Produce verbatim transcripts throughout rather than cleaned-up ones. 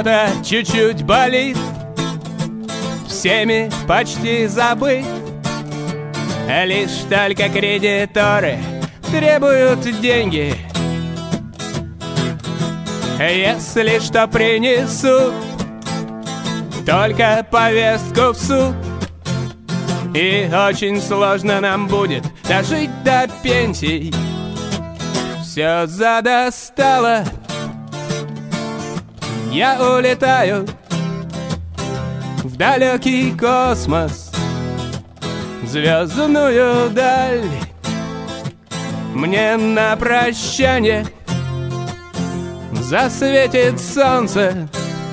кто-то чуть-чуть болит, всеми почти забыт. Лишь только кредиторы требуют деньги. Если что принесут, только повестку в суд. И очень сложно нам будет дожить до пенсий. Все задостало. Я улетаю в далекий космос, звездную даль. Мне на прощание засветит солнце,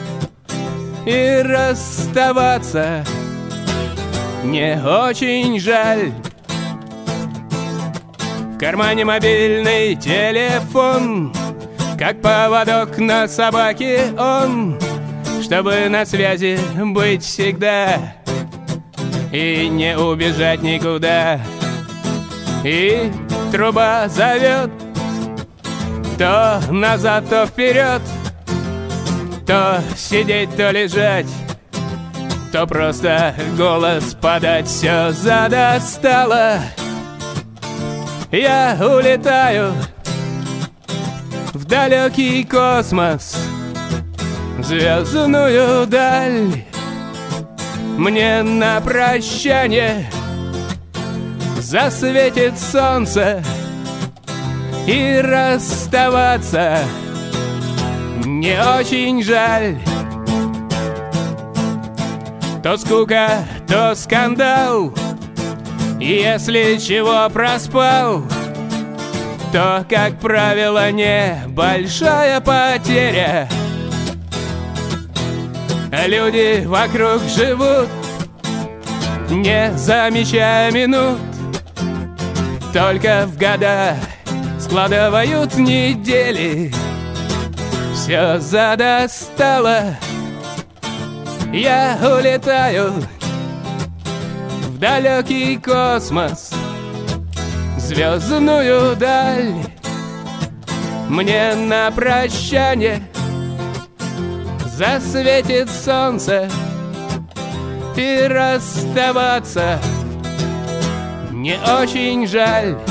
и расставаться не очень жаль. В кармане мобильный телефон, как поводок на собаке он, чтобы на связи быть всегда и не убежать никуда. И труба зовет то назад, то вперед, то сидеть, то лежать, то просто голос подать. Все задостало. Я улетаю в далекий космос, звездную даль. Мне на прощание засветит солнце, и расставаться не очень жаль. То скука, то скандал, если чего проспал, то, как правило, небольшая потеря. Люди вокруг живут, не замечая минут, только в года складывают недели. Все задостало. Я улетаю в далекий космос, звездную даль. Мне на прощание засветит солнце, и расставаться не очень жаль.